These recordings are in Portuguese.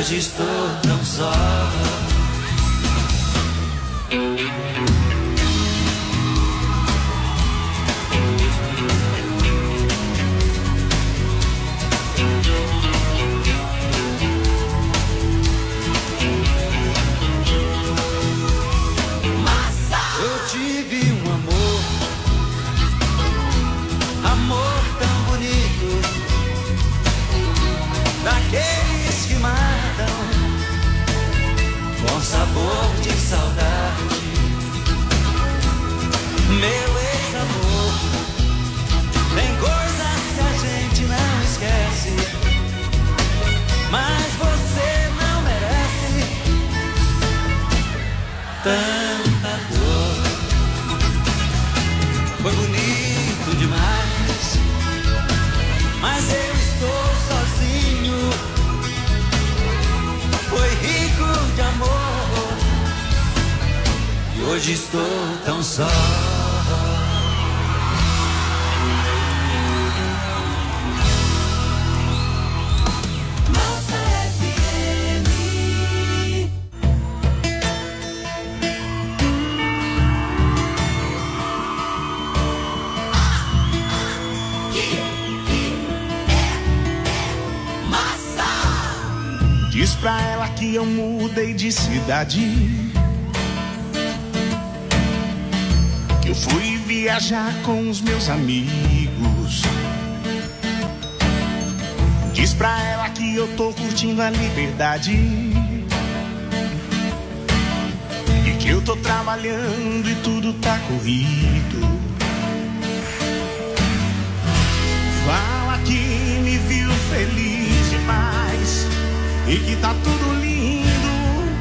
hoje estou tão só. Eu tive um amor tão bonito, daqueles que matam com sabor de saudade. Meu ex-amor, tem coisas que a gente não esquece, mas você não merece tanta dor. Foi bonito demais, mas eu estou sozinho. Foi rico de amor e hoje estou tão só. Diz pra ela que eu mudei de cidade, que eu fui viajar com os meus amigos. Diz pra ela que eu tô curtindo a liberdade e que eu tô trabalhando e tudo tá corrido. Fala que me viu feliz demais e que tá tudo lindo.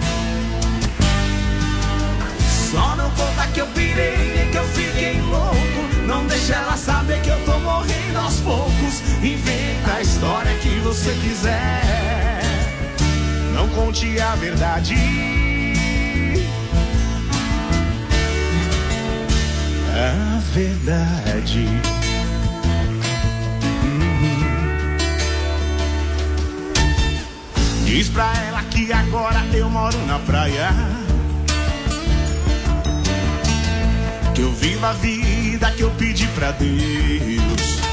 Só não conta que eu pirei nem que eu fiquei louco. Não deixa ela saber que eu tô morrendo aos poucos. Inventa a história que você quiser, não conte a verdade. A verdade. Diz pra ela que agora eu moro na praia, que eu vivo a vida que eu pedi pra Deus.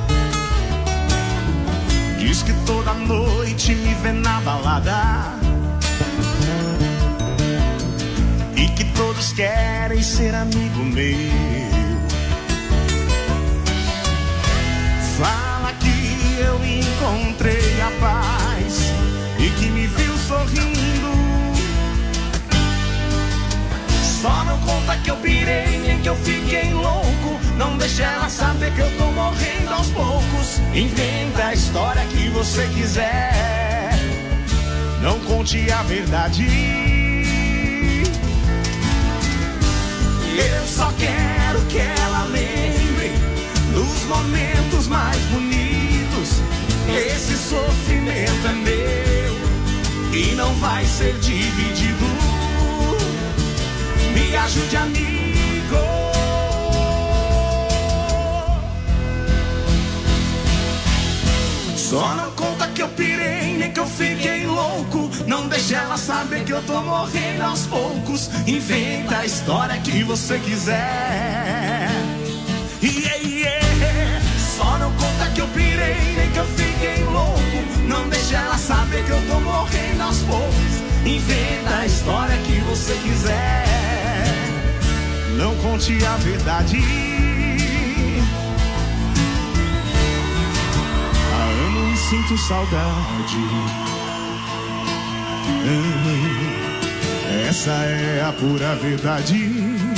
Diz que toda noite me vê na balada e que todos querem ser amigo meu. Fala que eu encontrei a paz e que me viu sorrindo. Só não conta que eu pirei nem que eu fiquei louco. Não deixa ela saber que eu tô morrendo aos poucos. Inventa a história que você quiser, não conte a verdade. Eu só quero que ela lembre dos momentos mais bonitos. Esse sofrimento é meu e não vai ser dividido. Me ajude, amigo. Só não conta que eu pirei nem que eu fiquei louco. Não deixa ela saber que eu tô morrendo aos poucos. Inventa a história que você quiser. Yeah, yeah. Só não conta que eu pirei nem que eu fiquei louco. Não deixa ela saber que eu tô morrendo aos poucos. Inventa a história que você quiser, não conte a verdade. A amo e sinto saudade. Essa é a pura verdade.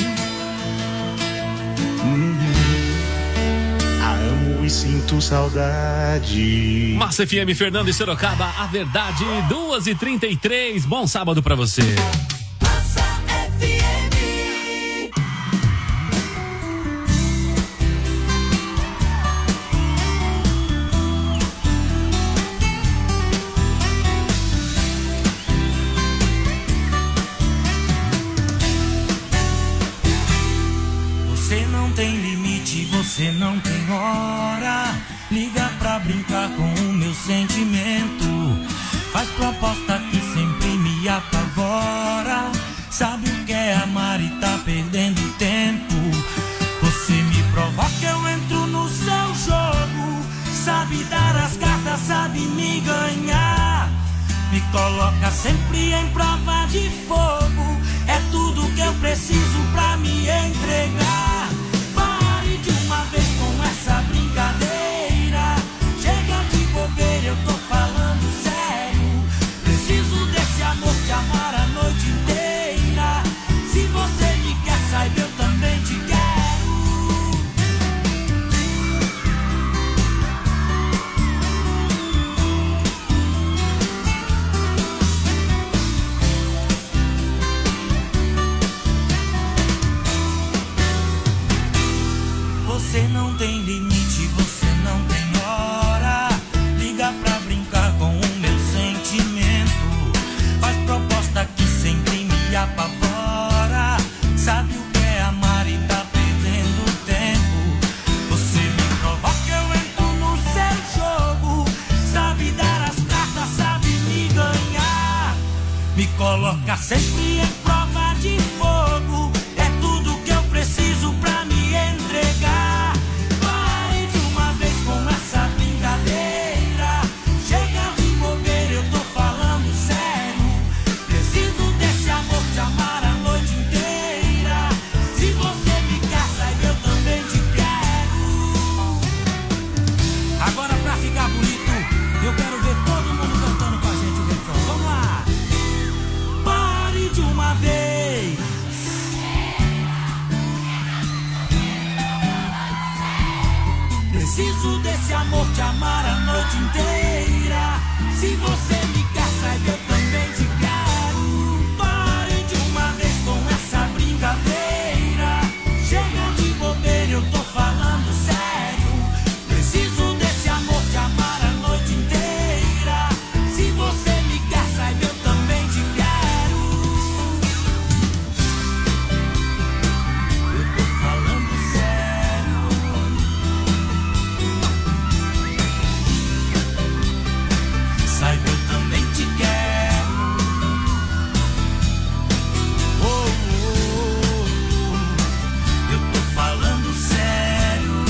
Amo e sinto saudade. Massa FM, Fernando e Sorocaba, a verdade, 2h33. Bom sábado pra você. Massa FM. Você não tem limite, você não tem hora. Liga pra brincar com o meu sentimento. Faz proposta que coloca sempre em prova de fogo. É tudo que eu preciso pra me entregar. Pare de uma vez com essa brincadeira. Chega de bobeira, eu tô falando sério. Preciso desse amor, te amar a noite inteira. Se você me quer, saiba, eu também te quero. Você não tem limite, você não tem hora. Liga pra brincar com o meu sentimento. Faz proposta que sempre me apavora. Sabe o que é amar e tá perdendo tempo. Você me provoca, eu entro no seu jogo. Sabe dar as cartas, sabe me ganhar. Me coloca sempre em prova de fogo. É tudo que eu preciso pra me entregar. Preciso desse amor, te amar a noite inteira. Se você me quer, saiba, eu também te quero. Pare de uma vez com essa brincadeira. Chega de bobeira, eu tô falando sério. Preciso desse amor, te amar a noite inteira. Se você me quer, saiba, eu também te quero. Eu tô falando sério. Saiba, eu também te quero. Oh, oh, oh. Eu tô falando sério.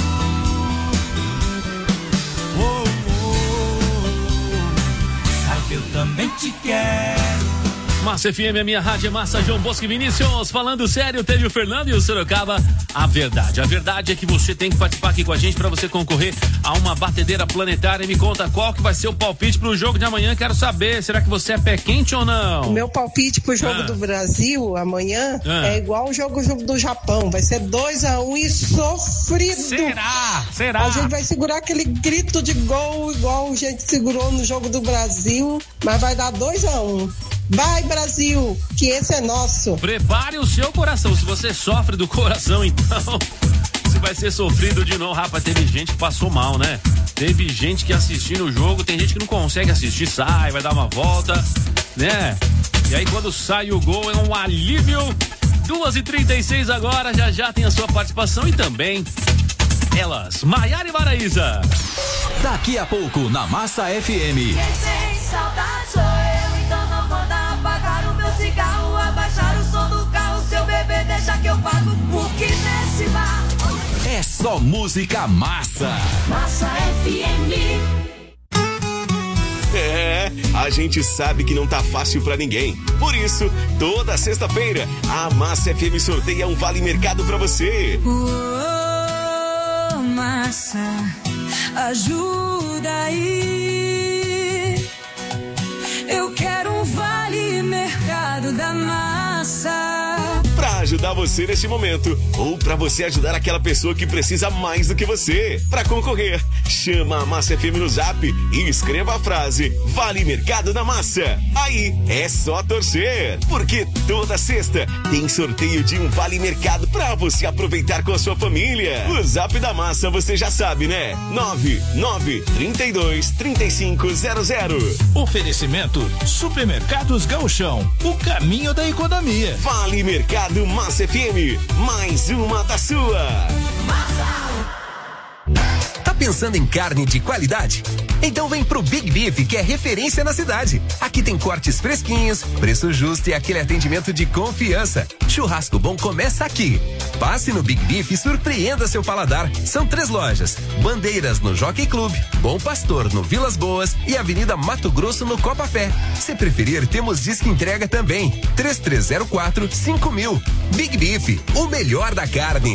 Oh, oh, oh. Saiba, eu também te quero. Massa FM, a minha rádio é Massa. João Bosco e Vinícius, falando sério, teve o Fernando e o Sorocaba. A verdade é que você tem que participar aqui com a gente pra você concorrer a uma batedeira planetária. Me conta qual que vai ser o palpite pro jogo de amanhã, quero saber, será que você é pé quente ou não? O meu palpite pro jogo do Brasil amanhã é igual o jogo do Japão, vai ser 2-1 e sofrido. Será? A gente vai segurar aquele grito de gol igual a gente segurou no jogo do Brasil, mas vai dar 2-1. Vai, Brasil, que esse é nosso. Prepare o seu coração. Se você sofre do coração, então você vai ser sofrido de novo. Rapaz, teve gente que passou mal, né? Teve gente que assistindo o jogo, tem gente que não consegue assistir, sai, vai dar uma volta, né? E aí quando sai o gol é um alívio. 2h36 agora, já tem a sua participação e também elas, Maiara e Maraísa. Daqui a pouco na Massa FM. Quem tem saudade sou eu, então não manda apagar o meu cigarro, abaixar o som do carro, seu bebê deixa que eu pago, porque nesse bar é só música massa. Massa FM. É, a gente sabe que não tá fácil pra ninguém. Por isso, toda sexta-feira, a Massa FM sorteia um vale mercado pra você. Massa, ajuda aí. Eu quero um vale mercado da Massa. Pra ajudar você neste momento, ou pra você ajudar aquela pessoa que precisa mais do que você. Pra concorrer, chama a Massa FM no Zap e escreva a frase Vale Mercado da Massa. Aí é só torcer, porque toda sexta tem sorteio de um Vale Mercado pra você aproveitar com a sua família. O Zap da Massa você já sabe, né? 99323500. Oferecimento Supermercados Gauchão, o caminho da economia. Vale Mercado Massa FM, mais uma da sua. Tá pensando em carne de qualidade? Então vem pro Big Beef, que é referência na cidade. Aqui tem cortes fresquinhos, preço justo e aquele atendimento de confiança. Churrasco bom começa aqui. Passe no Big Beef e surpreenda seu paladar. São 3 lojas: Bandeiras no Jockey Club, Bom Pastor no Vilas Boas e Avenida Mato Grosso no Copa Fé. Se preferir, temos disque entrega também. 3304-5000. Big Beef, o melhor da carne.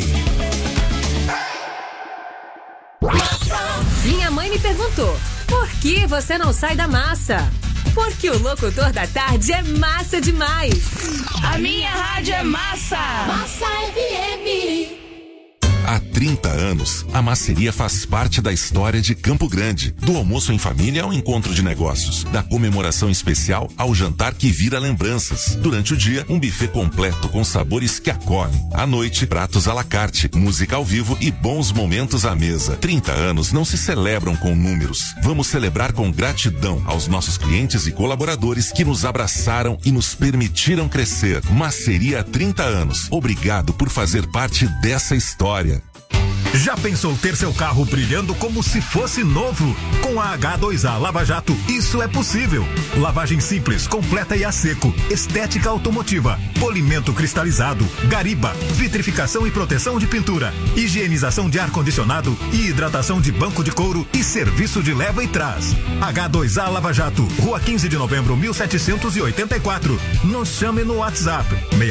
Minha mãe me perguntou: por que você não sai da massa? Porque o locutor da tarde é massa demais. A minha rádio é massa. Massa FM. Há 30 anos, a Masseria faz parte da história de Campo Grande. Do almoço em família ao encontro de negócios. Da comemoração especial ao jantar que vira lembranças. Durante o dia, um buffet completo com sabores que acolhem. À noite, pratos à la carte, música ao vivo e bons momentos à mesa. 30 anos não se celebram com números. Vamos celebrar com gratidão aos nossos clientes e colaboradores que nos abraçaram e nos permitiram crescer. Masseria há 30 anos. Obrigado por fazer parte dessa história. Já pensou ter seu carro brilhando como se fosse novo? Com a H2A Lava Jato, isso é possível. Lavagem simples, completa e a seco, estética automotiva, polimento cristalizado, gariba, vitrificação e proteção de pintura, higienização de ar-condicionado e hidratação de banco de couro e serviço de leva e trás. H2A Lava Jato, Rua 15 de Novembro, 1784. Nos chame no WhatsApp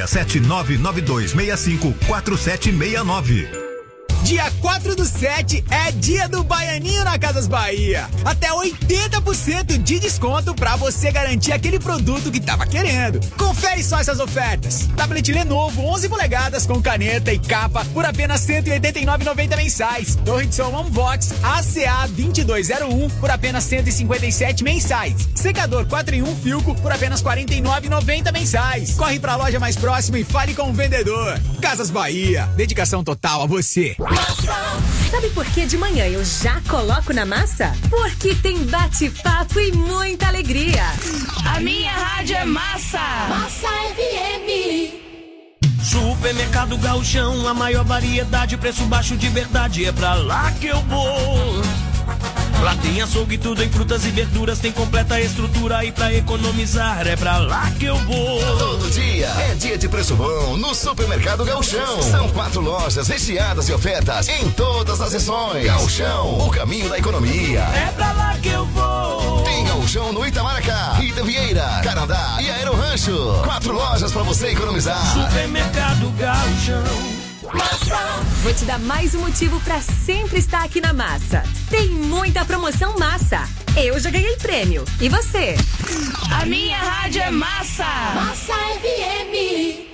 67992654769. Dia 4/7 é dia do Baianinho na Casas Bahia. Até 80% de desconto pra você garantir aquele produto que tava querendo. Confere só essas ofertas. Tablet Lenovo 11 polegadas com caneta e capa por apenas R$ 189,90 mensais. Torre de som Unbox ACA 2201 por apenas R$ 157 mensais. Secador 4 em 1 Filco por apenas R$ 49,90 mensais. Corre pra loja mais próxima e fale com o vendedor. Casas Bahia, dedicação total a você. Sabe por que de manhã eu já coloco na massa? Porque tem bate-papo e muita alegria. A minha rádio é massa. Massa FM. Supermercado Gauchão, a maior variedade, preço baixo de verdade, é pra lá que eu vou. Lá tem açougue, tudo em frutas e verduras, tem completa estrutura e pra economizar é pra lá que eu vou. Todo dia é dia de preço bom no Supermercado Gauchão. São 4 lojas recheadas de ofertas em todas as seções. Gauchão, o caminho da economia. É pra lá que eu vou. Tem Gauchão no Itamaracá, Rita Vieira, Carandá e Aero Rancho. 4 lojas pra você economizar. Supermercado Gauchão. Massa. Vou te dar mais um motivo pra sempre estar aqui na Massa. Tem muita promoção massa. Eu já ganhei prêmio. E você? A minha rádio é massa. Massa FM.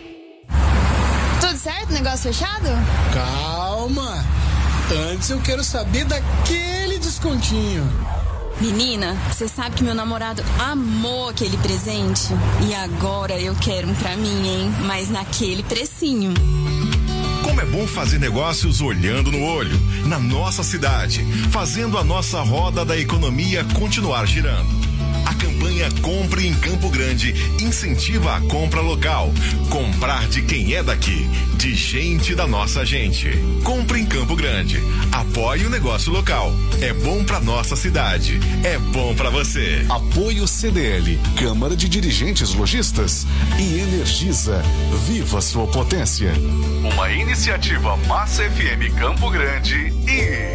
Tudo certo? Negócio fechado? Calma. Antes eu quero saber daquele descontinho. Menina, você sabe que meu namorado amou aquele presente? E agora eu quero um pra mim, hein? Mas naquele precinho. Como é bom fazer negócios olhando no olho, na nossa cidade, fazendo a nossa roda da economia continuar girando. A campanha Compre em Campo Grande incentiva a compra local. Comprar de quem é daqui, de gente da nossa gente. Compre em Campo Grande. Apoie o negócio local. É bom pra nossa cidade. É bom pra você. Apoio CDL, Câmara de Dirigentes Lojistas e Energisa. Viva sua potência. Uma iniciativa Massa FM Campo Grande e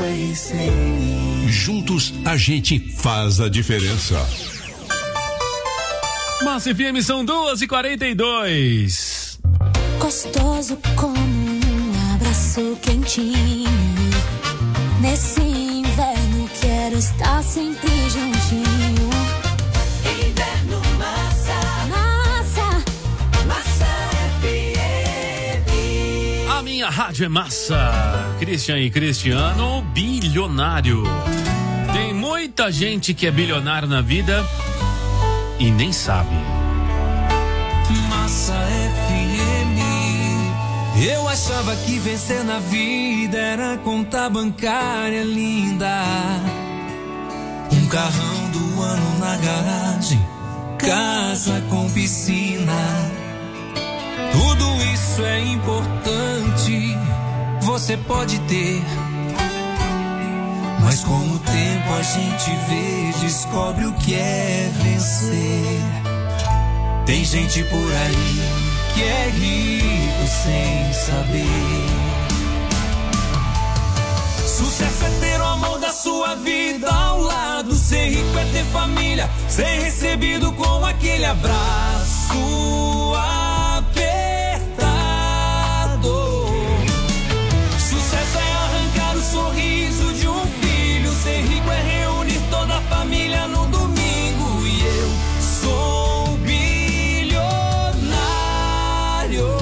juntos a gente faz a diferença. Massa FM são 2h42. Gostoso como um abraço quentinho. Nesse inverno quero estar sempre juntinho. Inverno Massa. Massa. Massa FM. A minha rádio é massa. Christian e Cristiano, bilionário. Tem muita gente que é bilionário na vida e nem sabe. Massa FM. Eu achava que vencer na vida era conta bancária linda, um carrão do ano na garagem, casa com piscina. Tudo isso é importante, você pode ter, Mas com o tempo a gente vê, descobre o que é vencer. Tem gente por aí que é rico sem saber. Sucesso é ter o amor da sua vida ao lado. Ser rico é ter família, ser recebido com aquele abraço apertado. Sucesso é arrancar o sorriso de um filho. Ser rico é reunir toda a família no domingo. E eu sou bilionário.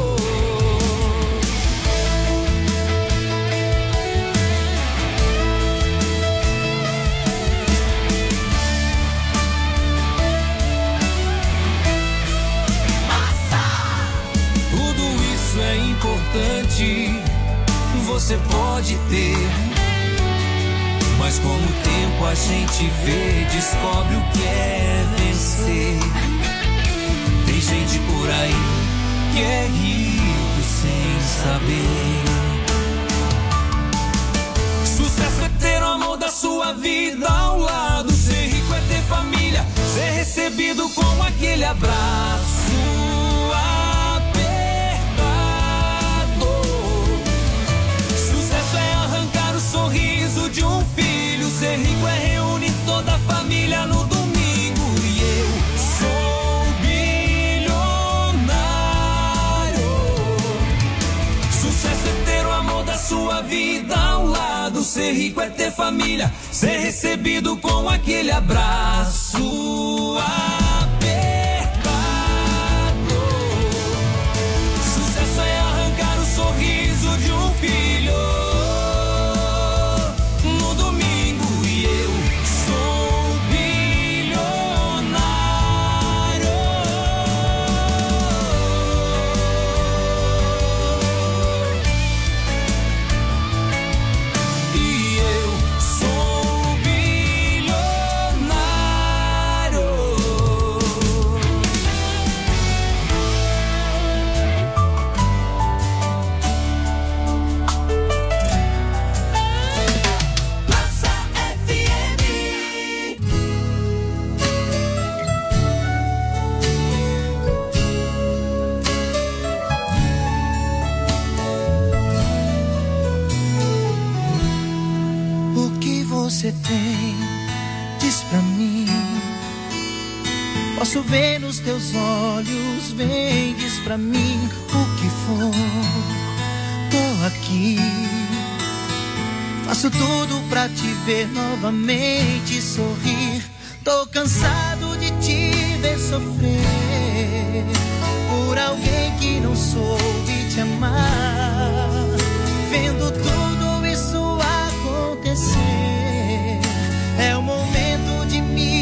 Você pode ter, mas com o tempo a gente vê, descobre o que é vencer. Tem gente por aí que é rico sem saber. Sucesso é ter o amor da sua vida ao lado. Ser rico é ter família, ser recebido com aquele abraço. Sorriso de um filho, ser rico é reunir toda a família no domingo. E eu sou bilionário. Sucesso é ter o amor da sua vida ao lado. Ser rico é ter família, ser recebido com aquele abraço apertado. Sucesso é arrancar o sorriso de um filho. Você tem, diz pra mim. Posso ver nos teus olhos, vem, diz pra mim o que for. Tô aqui, faço tudo pra te ver novamente sorrir. Tô cansado de te ver sofrer por alguém que não soube te amar. Vendo tudo isso acontecer, é o momento de me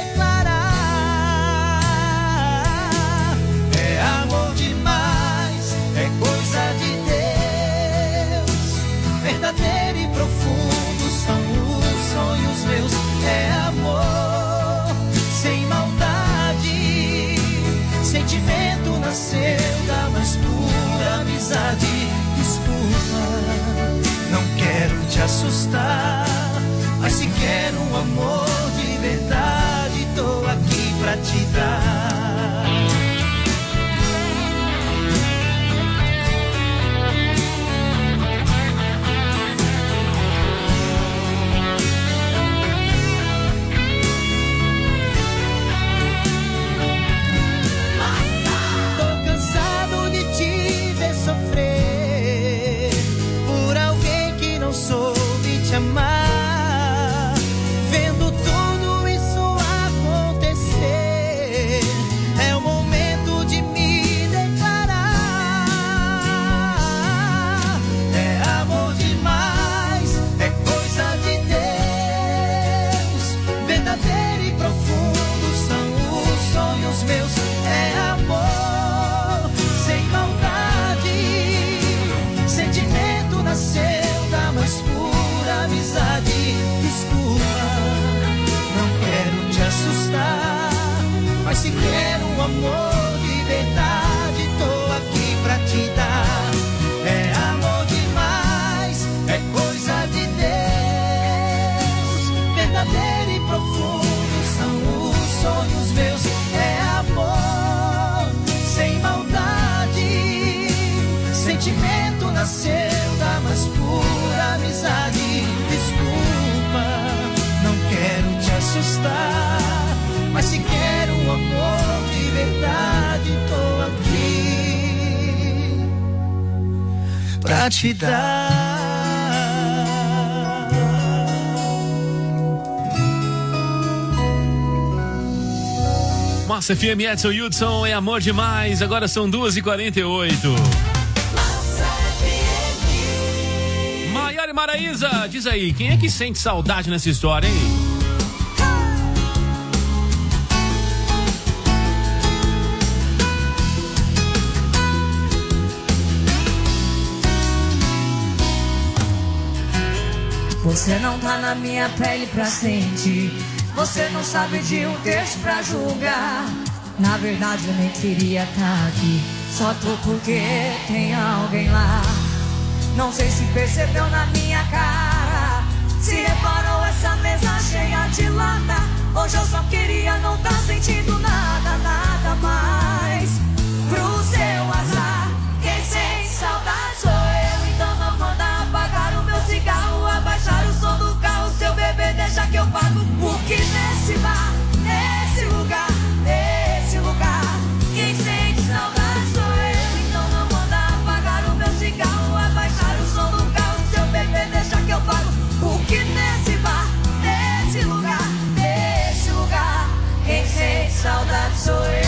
declarar. É amor demais, é coisa de Deus. Verdadeiro e profundo são os sonhos meus. É amor sem maldade. Sentimento nasceu da mais pura amizade. Desculpa, não quero te assustar, mas se quero um amor de verdade, tô aqui pra te dar. Tô cansado de te ver sofrer por alguém que não soube te amar. Vendo tudo pra te dar. Massa FM, Edson Hudson, é amor demais. Agora são 2h48. Maiara e Maraísa, diz aí, quem é que sente saudade nessa história, hein? Você não tá na minha pele pra sentir. Você não sabe de um texto pra julgar. Na verdade eu nem queria tá aqui. Só tô porque tem alguém lá. Não sei se percebeu na minha cara. Se reparou essa mesa cheia de lata. Hoje eu só queria não tá sentindo nada, nada mais. Pro seu azar, quem sente saudade sou eu. Então não manda apagar o meu cigarro, abaixar o som do carro. Seu bebê deixa que eu pago. Porque nesse bar, nesse lugar, quem sente saudade sou eu. Então não manda apagar o meu cigarro, abaixar o som do carro. Seu bebê deixa que eu pago. Porque nesse bar, nesse lugar, quem sente saudade sou eu.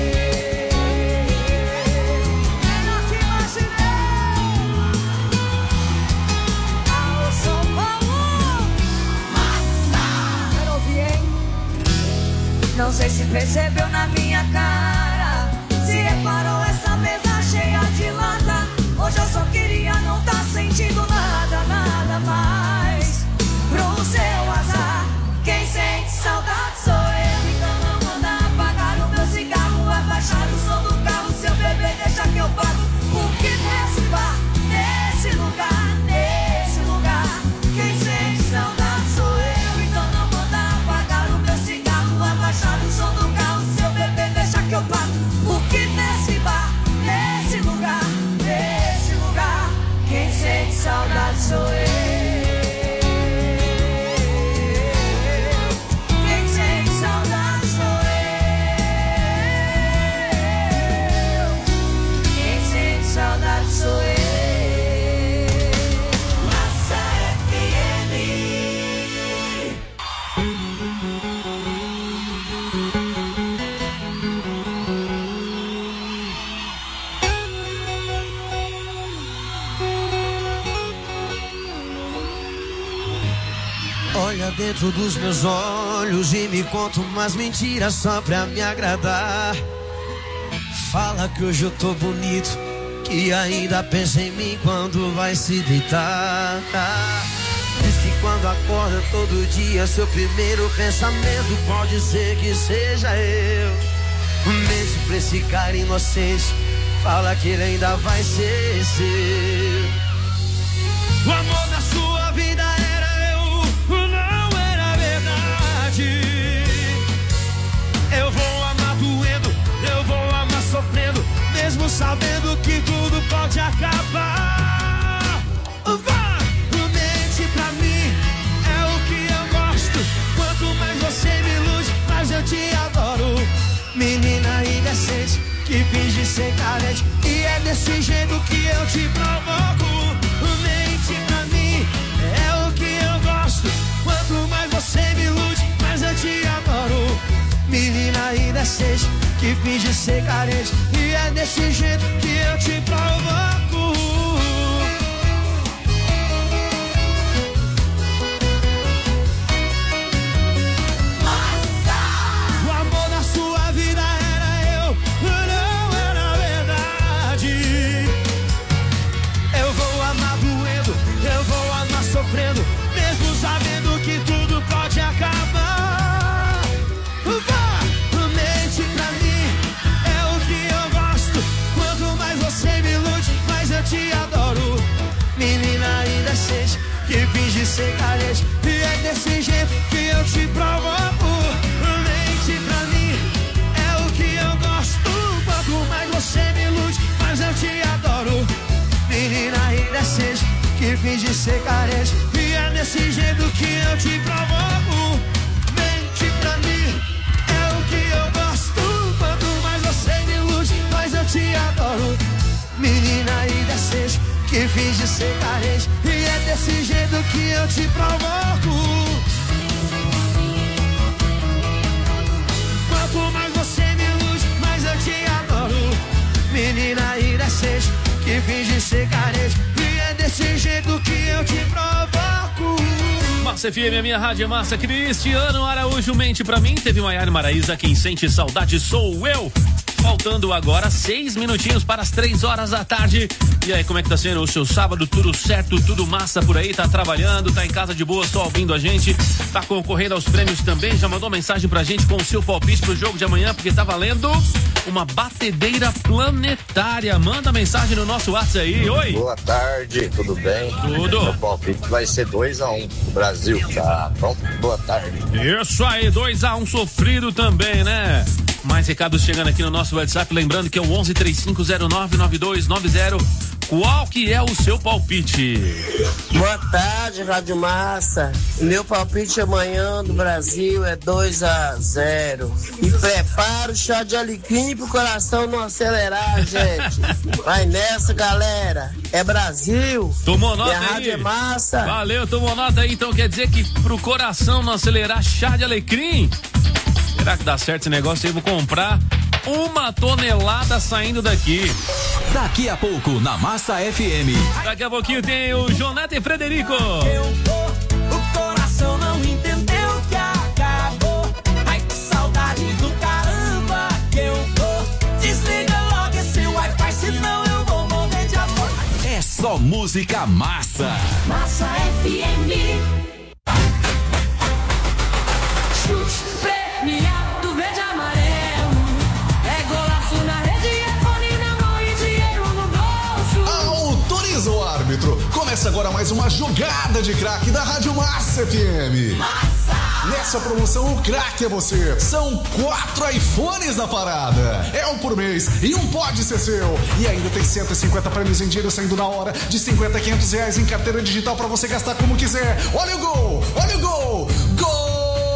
Não sei se percebeu na minha cara. Se reparou essa mesa cheia de lata. Hoje eu só queria não tá sentindo nada, nada mais. Pro seu azar, quem sente saudade sou eu. Então não manda apagar o meu cigarro, abaixar o som do carro. Seu bebê deixa que eu pago. Porque nesse bar, nesse lugar, quem sente saudade sou eu. Então não manda apagar o meu cigarro, abaixar o som do carro. Seu bebê deixa que eu pago. Porque nesse bar, nesse lugar, quem sente saudade sou eu. Quem sente saudade sou eu. Quem sente saudade sou eu. Massa FM. Olha dentro dos meus olhos e me conta umas mentiras só pra me agradar. Fala que hoje eu tô bonito, que ainda pensa em mim quando vai se deitar. Diz que quando acorda todo dia, seu primeiro pensamento pode ser que seja eu. Mente pra esse cara inocente, fala que ele ainda vai ser seu. O amor da sua vida era eu, não era verdade. Eu vou amar doendo, eu vou amar sofrendo, mesmo sabendo que tudo pode acabar. Vai, mente pra mim, é o que eu gosto. Quanto mais você me ilude, mais eu te adoro. Menina indecente, que finge ser carente, e é desse jeito que eu te provoco. Mente pra mim, é o que eu gosto. Quanto mais você me ilude, mais eu te adoro. Menina indecente, que finge ser carente, e é desse jeito que eu te provoco. O amor da sua vida era eu, não era verdade. Eu vou amar doendo, eu vou amar sofrendo, mesmo sabendo que tudo pode acabar. Mente pra mim, é o que eu gosto. Quanto mais você me ilude, mais eu te adoro. Menina indecente, que finge ser carente, e é desse jeito que eu te provoco. Mente pra mim, é o que eu gosto. Quanto mais você me ilude, mais eu te adoro. Menina indecente, que finge ser carente, e é desse jeito que eu te provoco. Mente pra mim, é o que eu gosto. Quanto mais você me ilude, mais eu te adoro. Menina indecente, que finge finge ser carente, e é desse jeito que eu te provoco. Quanto mais você me ilude, mais eu te adoro. Menina indecente, que finge ser carente, e é desse jeito que eu te provoco. Massa FM, a minha rádio é massa. Cristiano Araújo, mente pra mim. Teve Maiara Maraíza, quem sente saudade sou eu. Faltando agora 6 minutinhos para as 3 horas da tarde. E aí, como é que tá sendo o seu sábado? Tudo certo, tudo massa por aí? Tá trabalhando, tá em casa de boa, só ouvindo a gente? Tá concorrendo aos prêmios também? Já mandou mensagem pra gente com o seu palpite pro jogo de amanhã, porque tá valendo uma batedeira planetária. Manda mensagem no nosso WhatsApp aí. Oi! Boa tarde, tudo bem? Tudo. Meu palpite vai ser 2-1 pro Brasil. Tá bom? Boa tarde. Isso aí, 2-1 sofrido também, né? Mais recados chegando aqui no nosso WhatsApp, lembrando que é o 1135099290. Qual que é o seu palpite? Boa tarde, Rádio Massa. Meu palpite amanhã do Brasil é 2-0. E prepara o chá de alecrim pro coração não acelerar, gente. Vai nessa, galera. É Brasil. Tomou nota e a aí? Rádio é Massa. Valeu, tomou nota aí. Então quer dizer que pro coração não acelerar, chá de alecrim? Será que dá certo esse negócio aí? Vou comprar 1 tonelada saindo daqui. Daqui a pouco, na Massa FM. Daqui a pouquinho tem o Jonathan e Frederico. O coração não entendeu que acabou. Ai, que saudade do caramba que eu tô. Desliga logo esse Wi-Fi, senão eu vou morrer de amor. É só música massa. Massa FM. Premiado verde e amarelo. É golaço na rede, é fone na mão e dinheiro no bolso. Autoriza o árbitro. Começa agora mais uma jogada de craque da Rádio Massa FM. Massa! Nessa promoção, o craque é você. São 4 iPhones na parada. É um por mês e um pode ser seu. E ainda tem 150 prêmios em dinheiro saindo na hora, de 50 a 500 reais em carteira digital pra você gastar como quiser. Olha o gol! Olha o gol! Gol!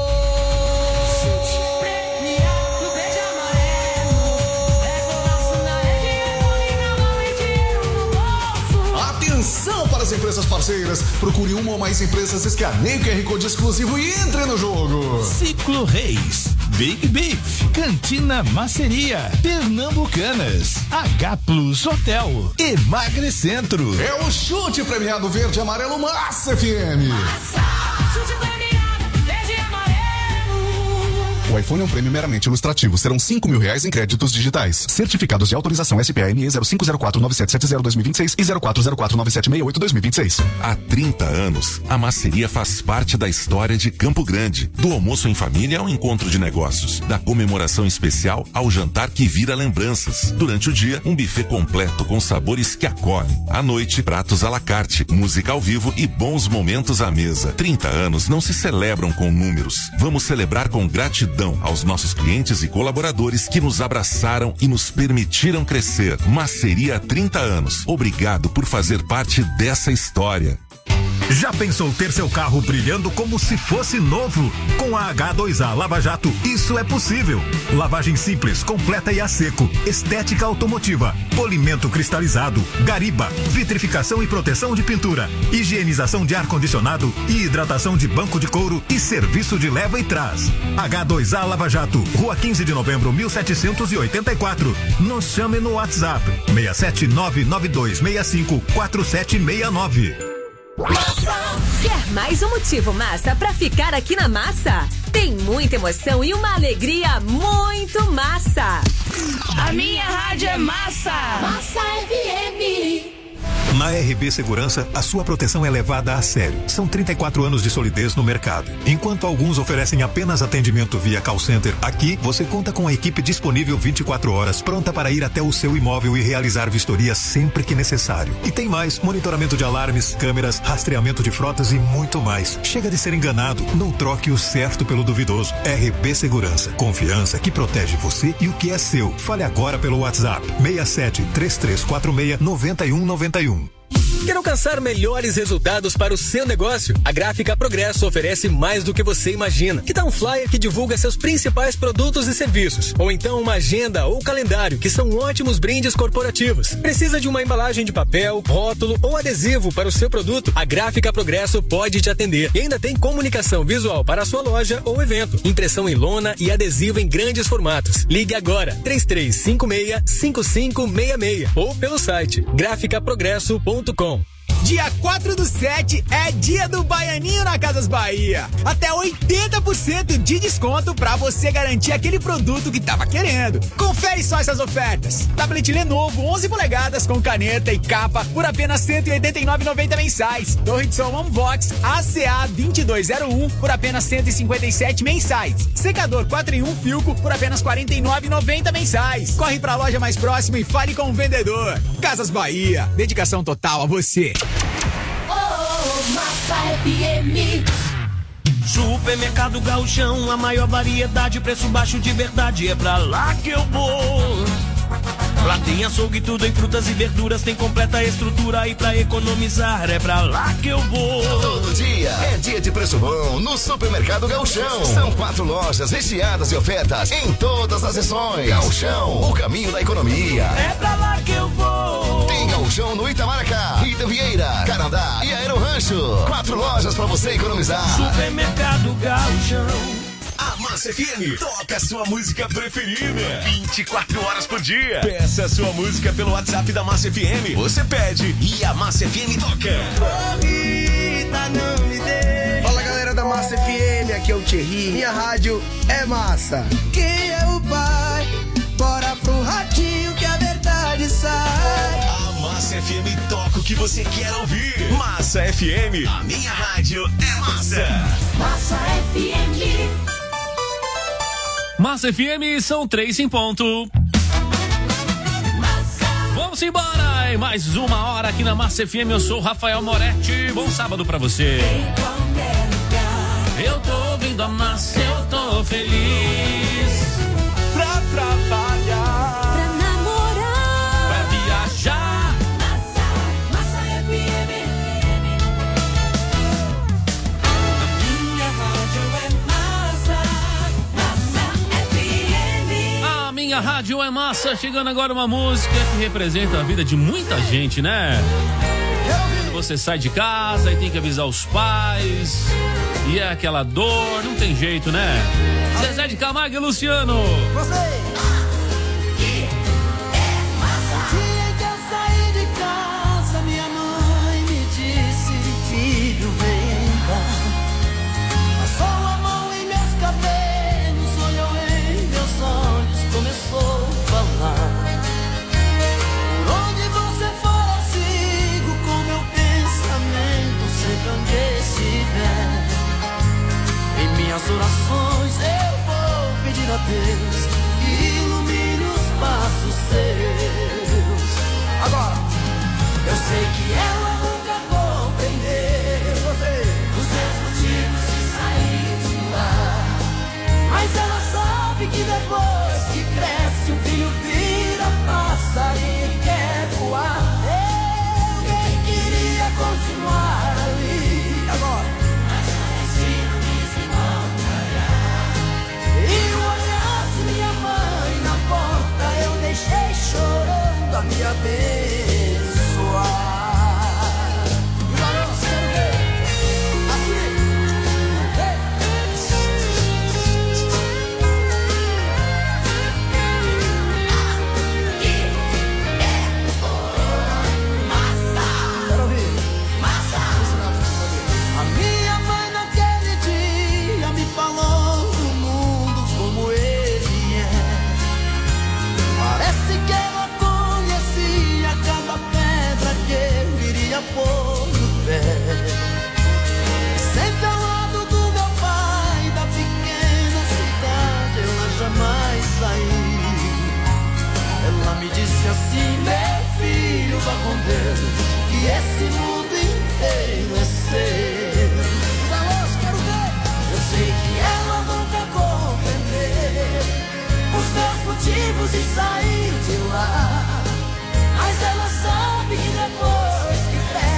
Atenção para as empresas parceiras. Procure uma ou mais empresas, escaneie o QR Code exclusivo e entre no jogo. Ciclo Reis, Big Beef, Cantina Maceria, Pernambucanas, H Plus Hotel, Emagrecentro. É o chute premiado verde e amarelo Massa FM. Massa! Chute premiado verde e amarelo. O iPhone é um prêmio meramente ilustrativo. Serão R$5.000 em créditos digitais. Certificados de autorização SPA-ME 05049770-2026 e 04049768-2026. Há 30 anos, a Maceria faz parte da história de Campo Grande. Do almoço em família ao encontro de negócios. Da comemoração especial ao jantar que vira lembranças. Durante o dia, um buffet completo com sabores que acolhem. À noite, pratos à la carte, música ao vivo e bons momentos à mesa. 30 anos não se celebram com números. Vamos celebrar com gratidão aos nossos clientes e colaboradores que nos abraçaram e nos permitiram crescer. Maceria há 30 anos. Obrigado por fazer parte dessa história. Já pensou ter seu carro brilhando como se fosse novo? Com a H2A Lava Jato, isso é possível. Lavagem simples, completa e a seco, estética automotiva, polimento cristalizado, gariba, vitrificação e proteção de pintura, higienização de ar-condicionado e hidratação de banco de couro e serviço de leva e trás. H2A Lava Jato, Rua 15 de Novembro, 1784. Nos chame no WhatsApp 67992654769. Quer mais um motivo massa pra ficar aqui na Massa? Tem muita emoção e uma alegria muito massa. A minha rádio é Massa. Massa FM. Na RB Segurança, a sua proteção é levada a sério. São 34 anos de solidez no mercado. Enquanto alguns oferecem apenas atendimento via call center, aqui você conta com a equipe disponível 24 horas, pronta para ir até o seu imóvel e realizar vistoria sempre que necessário. E tem mais: monitoramento de alarmes, câmeras, rastreamento de frotas e muito mais. Chega de ser enganado, não troque o certo pelo duvidoso. RB Segurança, confiança que protege você e o que é seu. Fale agora pelo WhatsApp 67 3346 9191. Quer alcançar melhores resultados para o seu negócio? A Gráfica Progresso oferece mais do que você imagina. Que tal um flyer que divulga seus principais produtos e serviços? Ou então uma agenda ou calendário, que são ótimos brindes corporativos. Precisa de uma embalagem de papel, rótulo ou adesivo para o seu produto? A Gráfica Progresso pode te atender. E ainda tem comunicação visual para a sua loja ou evento, impressão em lona e adesivo em grandes formatos. Ligue agora, 3356-5566 ou pelo site graficaprogresso.com. Dia 4/7 é dia do Baianinho na Casas Bahia. Até 80% de desconto pra você garantir aquele produto que tava querendo. Confere só essas ofertas. Tablet Lenovo 11 polegadas com caneta e capa por apenas R$ 189,90 mensais. Torre de som Unbox ACA 2201 por apenas R$ 157 mensais. Secador 4 em 1 Filco por apenas R$ 49,90 mensais. Corre pra loja mais próxima e fale com o vendedor. Casas Bahia, dedicação total a você. Massa FM. Supermercado Gauchão, a maior variedade, preço baixo de verdade, é pra lá que eu vou. Lá tem açougue, tudo em frutas e verduras, tem completa estrutura e pra economizar é pra lá que eu vou. Todo dia é dia de preço bom no Supermercado Gauchão. São 4 lojas recheadas de ofertas em todas as seções. Gauchão, o caminho da economia. É pra lá que eu vou. Tem Gauchão no Itamaracá, Rita Vieira, Canadá e Aero Rancho. 4 lojas pra você economizar. Supermercado Gauchão. A Massa FM toca a sua música preferida 24 horas por dia. Peça a sua música pelo WhatsApp da Massa FM. Você pede e a Massa FM toca. Fala galera da Massa FM, aqui é o Thierry. Minha rádio é massa. Quem é o pai? Bora pro ratinho que a verdade sai. A Massa FM toca o que você quer ouvir. Massa FM, a minha rádio é massa. Massa FM. Massa FM, são 3 em ponto. Vamos embora! Em mais uma hora aqui na Massa FM, eu sou o Rafael Moretti. Bom sábado pra você. Eu tô ouvindo a Massa, eu tô feliz. Pra trabalhar, pra namorar, pra viajar. Massa FM. A minha rádio é massa. Massa FM. A minha rádio é massa. Chegando agora uma música que representa a vida de muita gente, né? Quando você sai de casa e tem que avisar os pais, e é aquela dor, não tem jeito, né? Zezé de Camargo e Luciano. Você! Dia que eu saí de casa, minha mãe me disse: filho, vem cá. Passou a mão em meus cabelos, olhou em meus olhos, começou a falar. Por onde você for eu sigo com meu pensamento, sempre onde estiver. Em minhas orações eu vou pedir a Deus que ilumine os passos seus. Agora, eu sei que ela nunca compreendeu os meus motivos de sair de lá. Mas ela sabe que depois que cresce o filho vira passarinho e quer voar. Eu nem queria continuar ali. Agora, mas o destino quis me contrariar. E o olhar de minha mãe na porta eu deixei chorando a me abençoar. E agora eu quero ver assim. Quero ouvir. A minha mãe naquele dia me falou do mundo como ele é. Parece que ela conhecia cada pedra que eu iria pôr no pé. Sempre ao lado do meu pai, da pequena cidade, ela jamais saiu. Ela me disse assim: meu filho, vá com Deus, que esse mundo inteiro é seu. Quero ver. Eu sei que ela nunca compreendeu os meus motivos de sair de lá. Mas ela sabe que depois que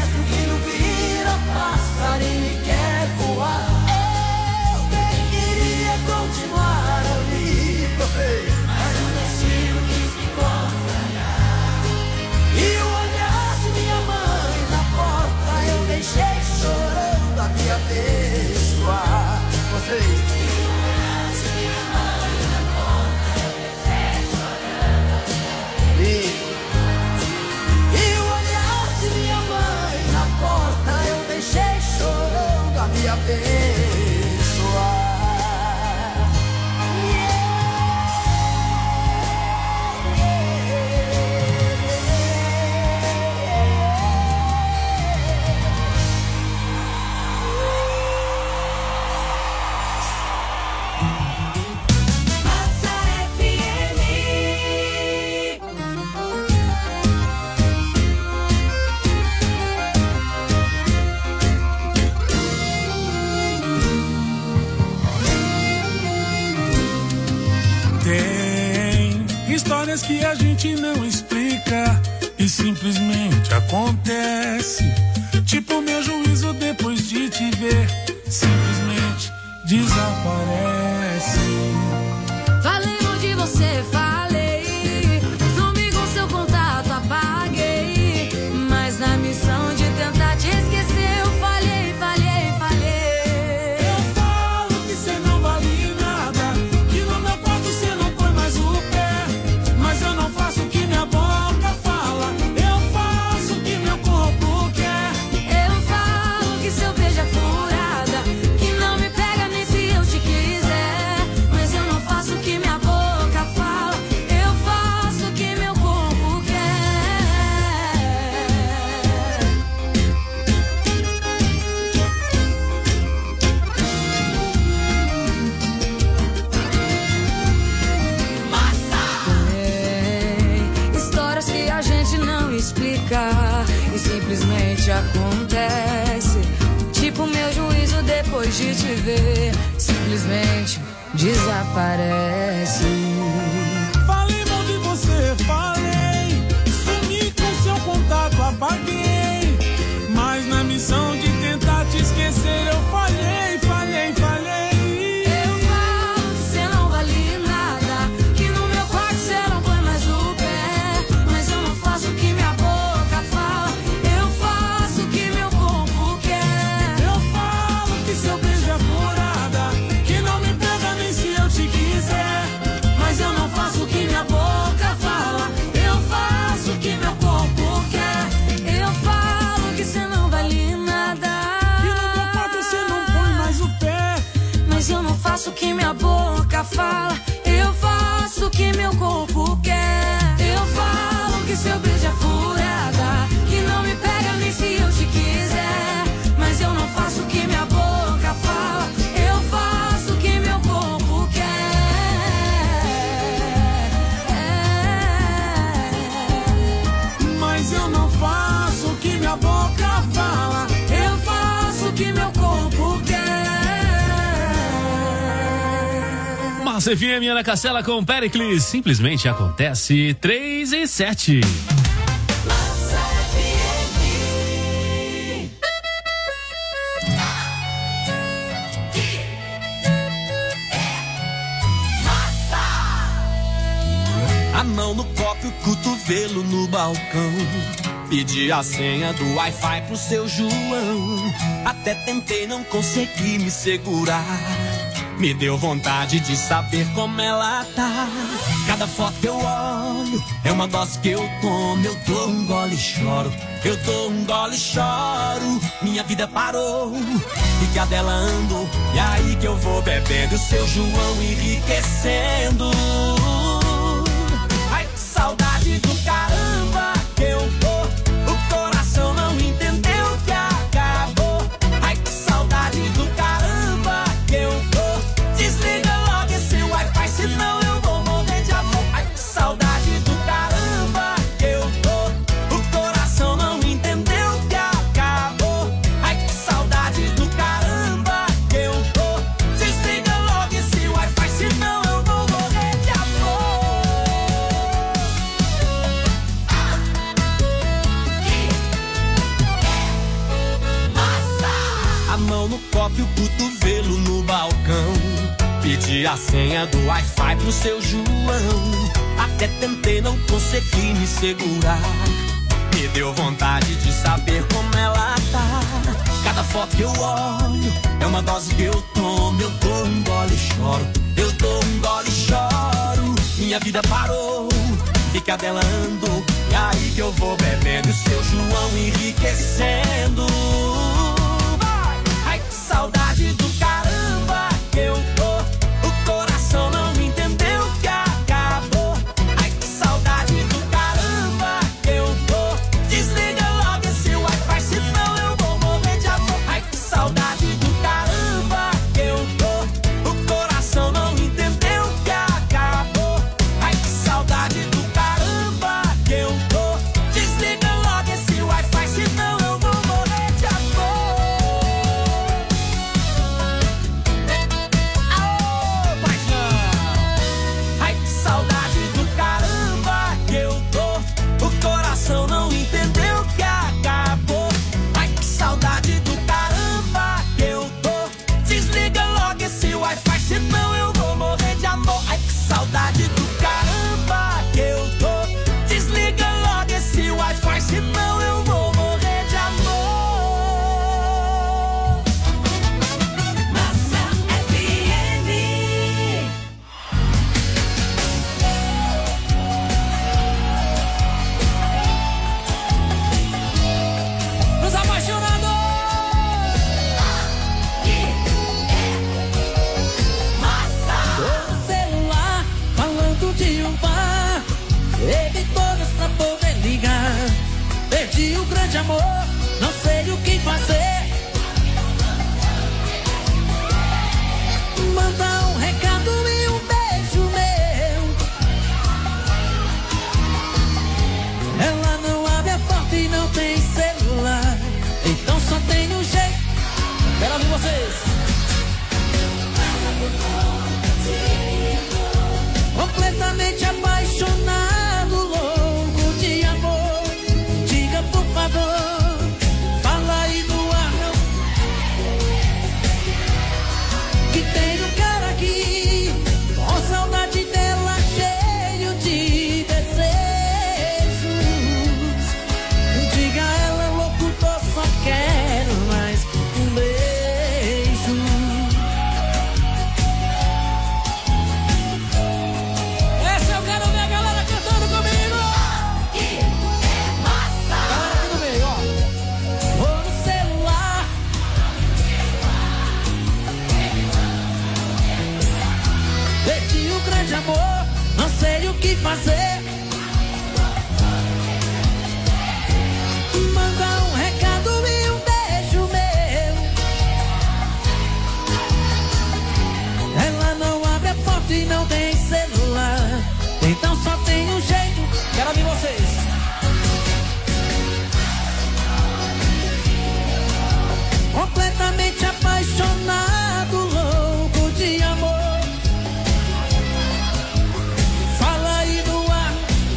Tem histórias que a gente não explica e simplesmente acontece. Tipo meu juízo depois de te ver, simplesmente desaparece. Falei onde você falei, sumi com seu contato, apaguei. Mas na missão de tentar te esquecer, eu falhei, falhei, falhei. Eu falo que cê não vale nada, que no meu quarto cê não põe mais o pé. Mas eu não faço o que minha boca fala, eu faço o que meu corpo quer. Eu falo que seu beijo é furada, que não me pega nem se eu te quiser. Mas eu não faço o que minha boca fala, eu faço o que meu corpo quer. Tem histórias que a gente não explica e simplesmente acontece. Tipo meu juízo depois de te ver, simplesmente desaparece. Falei mal de você, falei, sumi com seu contato, apaguei. Mas na missão de tentar te esquecer, eu falhei, falhei, falhei. Eu falo que cê não vale nada, que no meu quarto cê não põe mais o pé. Mas eu não faço o que minha boca fala, eu faço o que meu corpo quer. Eu falo que seu beijo é furada, que não me pega nem se eu te quiser. Mas eu não faço o que minha boca fala, eu faço o que meu corpo quer. Eu falo que cê não vale nada, que no meu quarto cê não põe mais o pé. mas eu não faço o que minha boca fala, eu faço o que meu corpo quer. Eu falo que seu beijo é furada, que não me pega nem se eu te quiser. Mas eu não faço o que minha boca fala, eu faço o que meu corpo quer. Mas eu não faço o que minha boca fala, Eu faço o que meu corpo quer. Massa FM, Ana Castela com Pericles. Simplesmente acontece. 3 e 7. A mão no copo e o cotovelo no balcão. Pedi a senha do Wi-Fi pro seu João. Até tentei, não consegui me segurar. Me deu vontade de saber como ela tá. Cada foto que eu olho é uma dose que eu tomo. Eu dou um gole e choro, eu dou um gole e choro. Minha vida parou e que a dela andou. E aí que eu vou bebendo, o seu João enriquecendo. Ai, que saudade do caramba que eu tô. O coração não entendeu que acabou. Ai, que saudade do caramba que eu tô. Desliga logo esse Wi-Fi, senão eu vou morrer de amor. Ai, que saudade do caramba que eu tô. O coração não entendeu que acabou. Ai, que saudade do caramba que eu tô. Desliga logo esse Wi-Fi, senão eu vou morrer de amor. A mão no copo e o cotovelo no balcão. Pedi a senha do Wi-Fi pro seu João. Até tentei, não consegui me segurar. Me deu vontade de saber como ela tá. Cada foto que eu olho é uma dose que eu tomo. Eu dou um gole e choro, eu dou um gole e choro. Minha vida parou, fica dela andou. E aí que eu vou bebendo, o seu João enriquecendo. Vai! Ai, que saudade do caramba que eu tô. O coração não entendeu que acabou. Ai, que saudade do caramba que eu tô. Desliga logo esse Wi-Fi, senão eu vou morrer de amor. Ai, que saudade do caramba que eu tô. O coração não entendeu que acabou. Ai, que saudade do caramba que eu tô. Desliga logo esse Wi-Fi, senão eu vou morrer de amor. de um bar, bebi todas pra poder ligar. Perdi o grande amor, não sei o que fazer. Manda um recado e um beijo meu. Ela não abre a porta e não tem celular, então só tem um jeito. Quero ouvir vocês. Completamente apaixonado, louco de amor. Diga por favor, fala aí no ar não. Que tem um cara aqui, com saudade dela, cheio de desejos. Diga a ela, locutor, só quero mais um beijo. Essa eu quero ver a galera cantando comigo. Que é massa. Galera aqui no meio, ó. Vou no celular. Perdi o grande amor, não sei o que fazer. Manda um recado e um beijo meu. Ela não abre a porta e não tem celular, então só tem um jeito. Quero ouvir vocês. Completamente apaixonado, louco de amor. Fala aí no ar.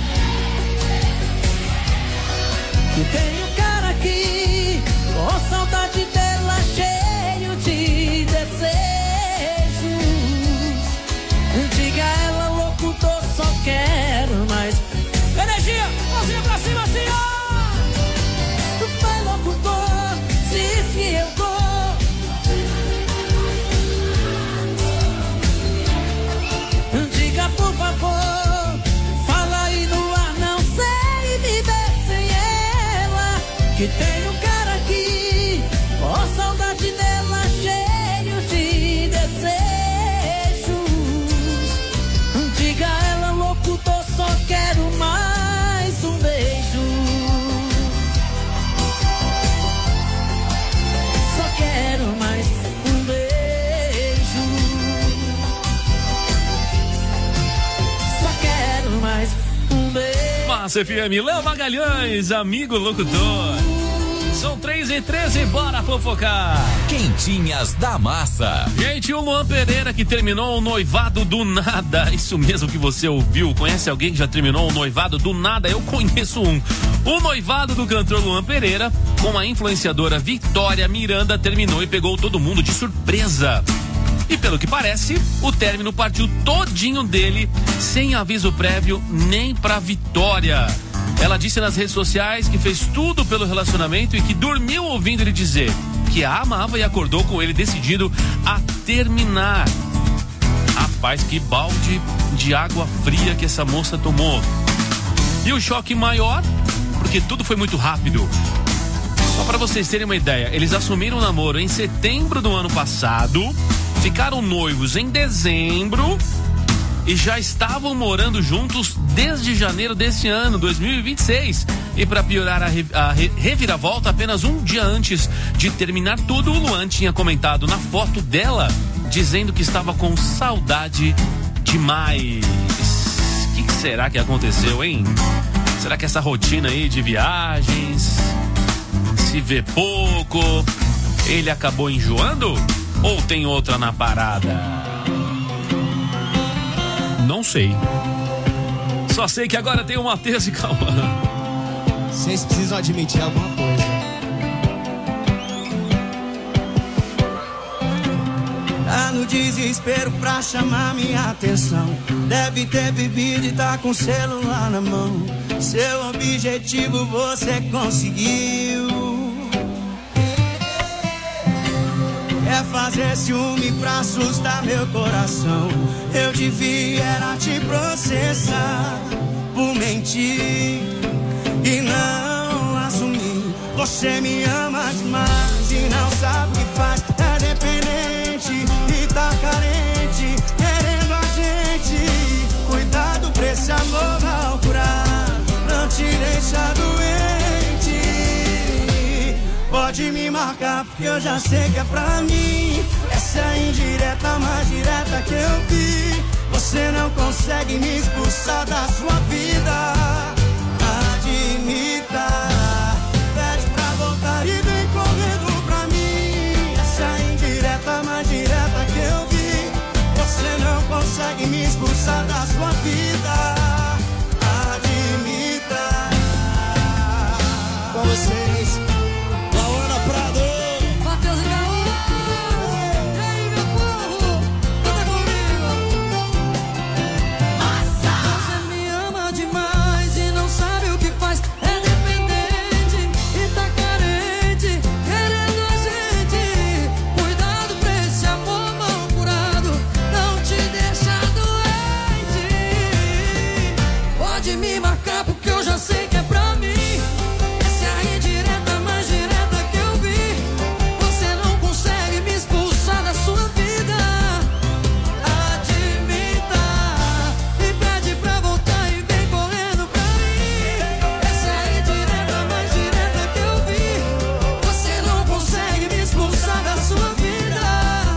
Que tem um cara aqui, com saudade dela, cheio de desejos. Diga a ela, locutor, só quero mais. Energia, mãozinha pra cima assim, ó. Vai, locutor, diz que eu tô. Diga por favor, fala aí no ar, não sei viver sem ela. Que tem um cara aqui, com saudade dela, cheio de desejos. Diga a ela, locutor, só quero mais um beijo. Só quero mais um beijo. Só quero mais um beijo. Massa FM, Léo Magalhães, amigo locutor. São 3h13, bora fofocar. Quentinhas da Massa. Gente, o Luan Pereira que terminou o noivado do nada. Isso mesmo que você ouviu. Conhece alguém que já terminou o noivado do nada? Eu conheço um. O noivado do cantor Luan Pereira com a influenciadora Vitória Miranda terminou e pegou todo mundo de surpresa. E pelo que parece, o término partiu todinho dele, sem aviso prévio nem pra Vitória. Ela disse nas redes sociais que fez tudo pelo relacionamento e que dormiu ouvindo ele dizer que a amava e acordou com ele decidido a terminar. Rapaz, que balde de água fria que essa moça tomou. E o choque maior, porque tudo foi muito rápido. Só pra vocês terem uma ideia, eles assumiram o namoro em setembro do ano passado, ficaram noivos em dezembro e já estavam morando juntos desde janeiro desse ano, 2026. E para piorar a reviravolta, apenas um dia antes de terminar tudo, o Luan tinha comentado na foto dela, dizendo que estava com saudade demais. O que será que aconteceu, hein? Será que essa rotina aí de viagens, se vê pouco, ele acabou enjoando? Ou tem outra na parada? Não sei. Só sei que agora tem o Matheus e Cauã. Vocês precisam admitir alguma coisa. Tá no desespero pra chamar minha atenção. Deve ter bebido e tá com o celular na mão. Seu objetivo você conseguiu. Quer fazer ciúme pra assustar meu coração. Eu devia era te processar por mentir e não assumir. Você me ama demais e não sabe o que faz. É dependente e tá carente, querendo a gente. Cuidado pra marcar, porque eu já sei que é pra mim. Essa é a indireta mais direta que eu vi. Você não consegue me expulsar da sua vida. Admita, pede pra voltar e vem correndo pra mim. Essa é a indireta mais direta que eu vi. Você não consegue me expulsar da sua vida. Admita. Com vocês, Laura Prado, Matheus e Gaú. E aí, meu povo, canta comigo. Você me ama demais e não sabe o que faz. É dependente e tá carente, querendo a gente. Cuidado pra esse amor mal curado não te deixa doente. Pode me marcar porque eu já sei que é pra mim. Essa é a indireta mais direta que eu vi. Você não consegue me expulsar da sua vida. Admita e pede pra voltar e vem correndo pra mim. Essa é a indireta mais direta que eu vi. Você não consegue me expulsar da sua vida.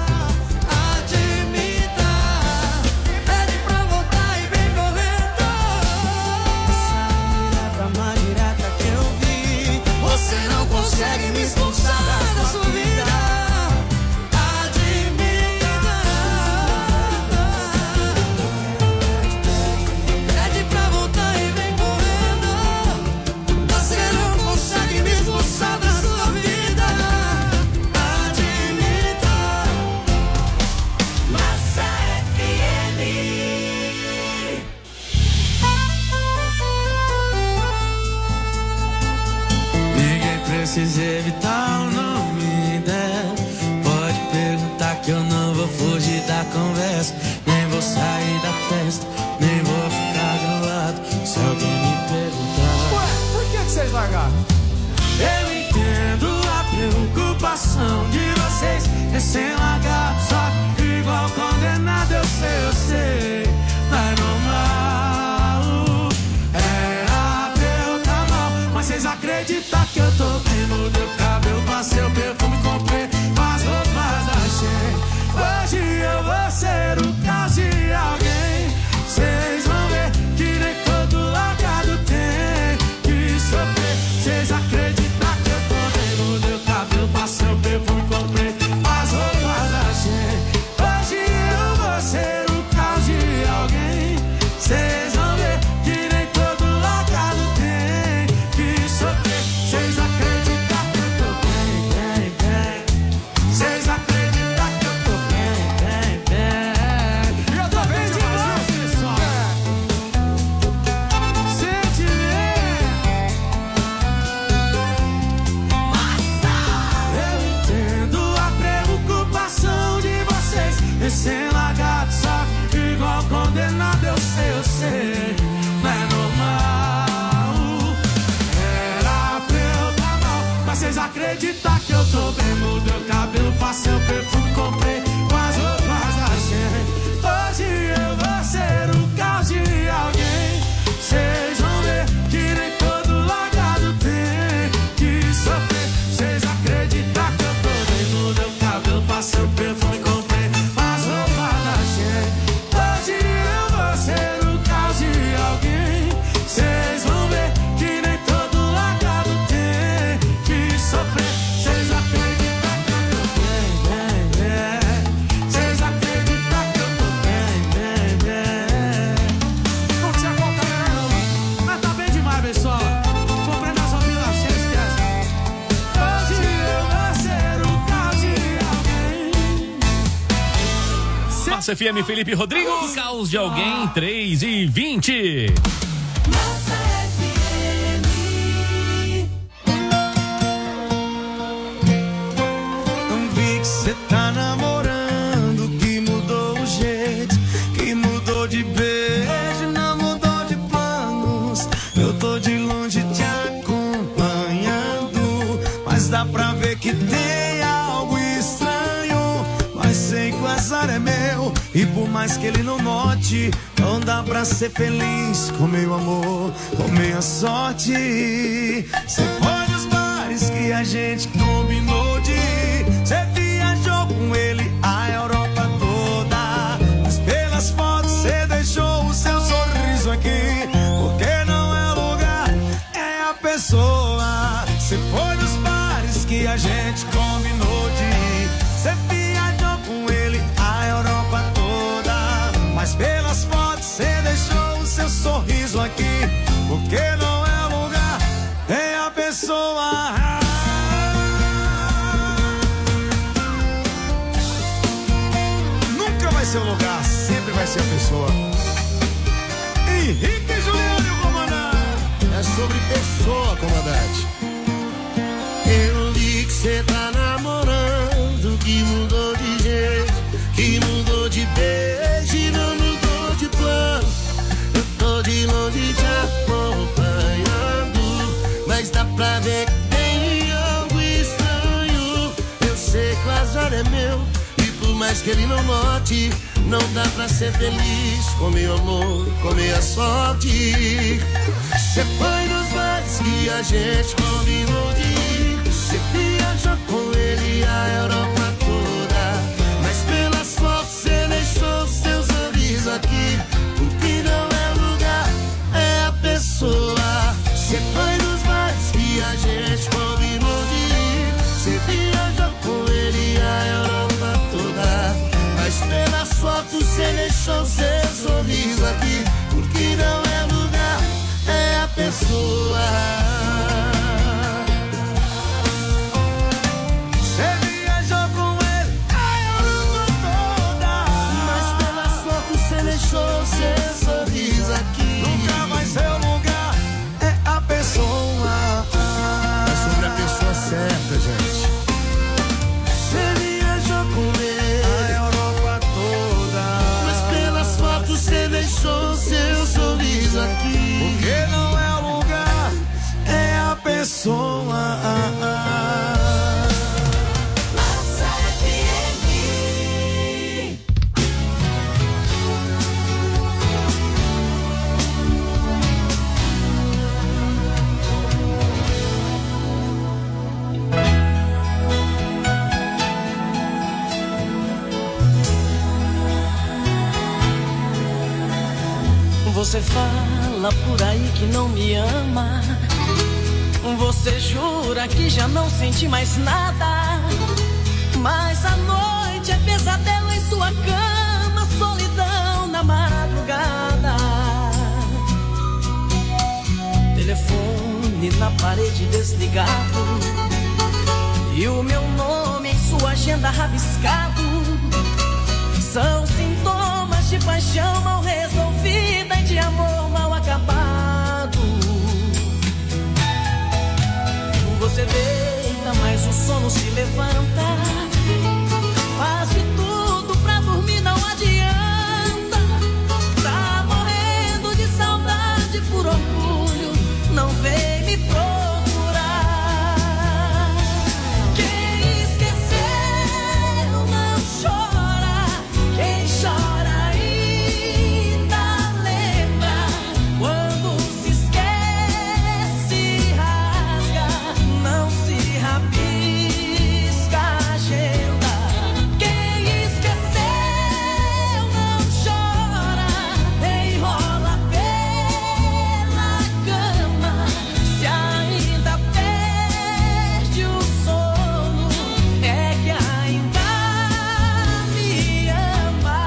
Admita e pede pra voltar e vem correndo. indireta mais direta que eu vi. Você não consegue me expulsar da sua vida. Admita. Pede pra voltar e vem correndo. Você não consegue me expulsar da sua vida. Admita. Massa FM. Ninguém precisa evitar o nome dela. Pode perguntar que eu não vou fugir da conversa. Nem vou sair da festa, nem vou ficar do lado se alguém me perguntar. Ué, por que vocês largaram? Eu entendo a preocupação de vocês, recém-largados, só que igual condenado. Eu sei, não é normal. Era pra eu tá mal, mas vocês acreditam que eu tô bem? Mudei o cabelo, passei o perfume, comprei as roupas, achei. Hoje eu vou ser o caos de alguém. Vocês vão ver que nem todo largado tem que sofrer. Vocês acreditam que eu tô bem? Mudei o cabelo, passei o perfume, comprei as roupas, achei. Hoje eu vou ser o caos de alguém. Vocês vão ver que nem todo largado tem que sofrer. Vocês acreditam que eu tô bem, bem, bem. Vocês acreditam que eu tô bem, bem, bem. Eu tô bem demais, pessoal. Eu entendo a preocupação de vocês, recém-largados, só que igual condenado. Eu sei, não é normal. Era pra eu tá mal, mas vocês acreditam que eu tô bem? Mudei o cabelo, passei o perfume, comprei as roupas da gente. Hoje eu vou ser o caos de alguém. Vocês vão ver que nem todo largado tem que sofrer. Vocês acreditam que eu tô bem? Mudei o cabelo, passei o perfume, comprei as roupas da gente. Hoje eu vou ser o caos de alguém. Vocês vão ver que nem todo largado tem que sofrer. Vocês acreditam que eu tô bem, bem, bem. Vocês acreditam que eu tô bem, bem, bem. Não tinha conta melhor não, mas tá bem demais, pessoal. Comprei minhas roupinhas lá, cheia, esquece. Hoje eu vou ser o caos de alguém. Massa FM, Felipe Rodrigo. Caos de alguém, 3h20. Não vi que cê tá namorando, que mudou o jeito, que mudou de beijo, não mudou de planos. Eu tô de longe te acompanhando, mas dá pra ver que tem algo estranho. Mas sei que o azar é meu, e por mais que ele não note, não dá pra ser feliz com meu amor, com minha sorte. Cê foi nos bares que a gente combinou de porque não é lugar, é a pessoa. Nunca vai ser o lugar, sempre vai ser a pessoa. Henrique e Juliano, comandante. É sobre pessoa, comandante. Eu vi que cê tá namorando, que mudou de jeito, que mudou de beijo e não mudou de plano. Eu tô de longe te acompanhando, mas dá pra ver que tem algo estranho. Eu sei que o azar é meu, e por mais que ele não note, não dá pra ser feliz com meu amor, com minha sorte. Cê foi nos bares que a gente combinou de ir, cê viajou com ele a Europa toda, mas pelas fotos cê deixou seu sorriso aqui. O que não é lugar, é a pessoa. Cê foi nos bares que a gente combinou de ir, cê viajou com ele a Europa toda, mas pelas fotos cê deixou seu sorriso aqui. O que não é lugar, é a pessoa. Cê viajou com ele a Europa toda, mas pelas fotos cê deixou seu sorriso aqui. Nunca vai ser o lugar, é a pessoa. É sobre a pessoa certa, gente. Cê viajou com ele a Europa toda, mas pelas fotos cê deixou seu sorriso aqui. porque não é o lugar, é a pessoa. Você fala por aí que não me ama, você jura que já não sente mais nada, mas a noite é pesadelo em sua cama, solidão na madrugada. Telefone na parede desligado, e o meu nome em sua agenda rabiscado. São sintomas de paixão mal resolvida e de amor mal acabado. Você deita, mas o sono se levanta. Faz de tudo pra dormir, não adianta. Tá morrendo de saudade, por orgulho não vem me procurar. Quem esqueceu não chora, quem chora ainda lembra. Quando se esquece, rasga, não se rabisca a agenda. Quem esqueceu não chora, enrola pela cama. Se ainda perde o sono, é que ainda me ama.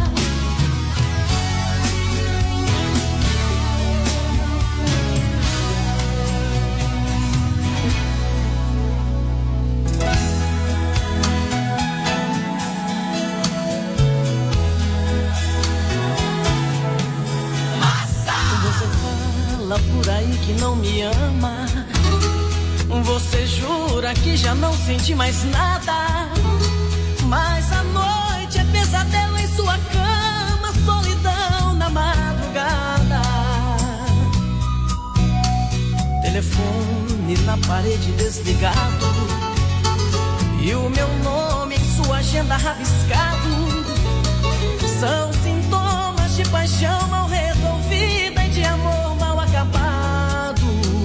Você fala por aí que não me ama, você jura que já não sente mais nada, mas a noite é pesadelo em sua cama, solidão na madrugada. Telefone na parede desligado, e o meu nome em sua agenda rabiscado. São sintomas de paixão mal resolvida e de amor mal acabado.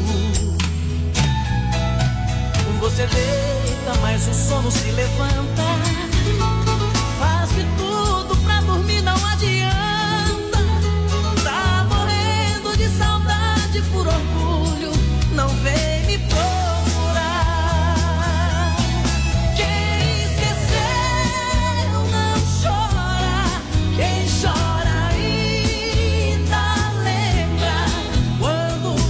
Você deita, mas o sono se levanta. Faz de tudo pra dormir, não adianta. Tá morrendo de saudade, por orgulho não vem me procurar. Quem esqueceu não chora, quem chora ainda lembra. Quando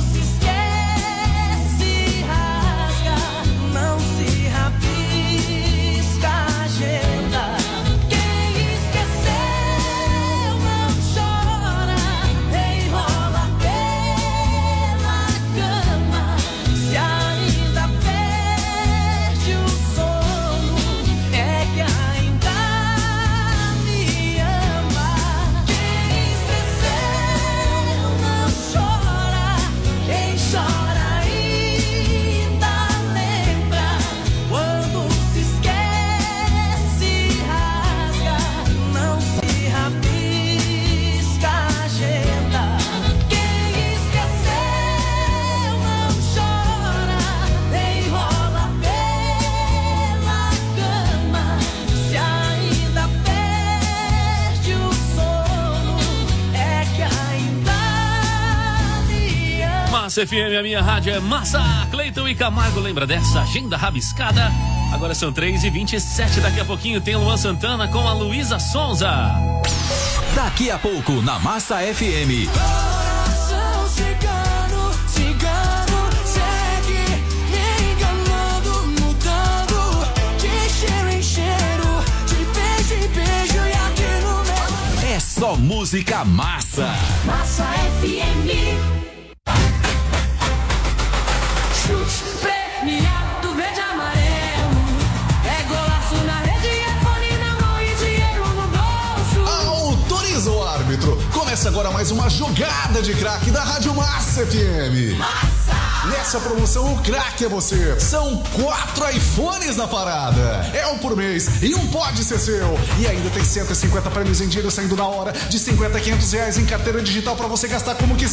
Massa FM, a minha rádio é Massa. Cleiton e Camargo, lembra dessa agenda rabiscada? Agora são 3h27, daqui a pouquinho tem Luan Santana com a Luísa Sonza. Daqui a pouco na Massa FM. Coração cigano, segue me enganando, mudando de cheiro em cheiro, de beijo em beijo e aqui no meu. É só música massa. Massa FM. Premiado verde e amarelo. É golaço na rede, é fone na mão e dinheiro no bolso. Autoriza o árbitro. Começa agora mais uma jogada de craque da Rádio Massa FM. Massa! Nessa promoção, o craque é você. São 4 iPhones na parada. É um por mês e um pode ser seu. E ainda tem 150 prêmios em dinheiro saindo na hora, de 50 a 500 reais em carteira digital pra você gastar como quiser.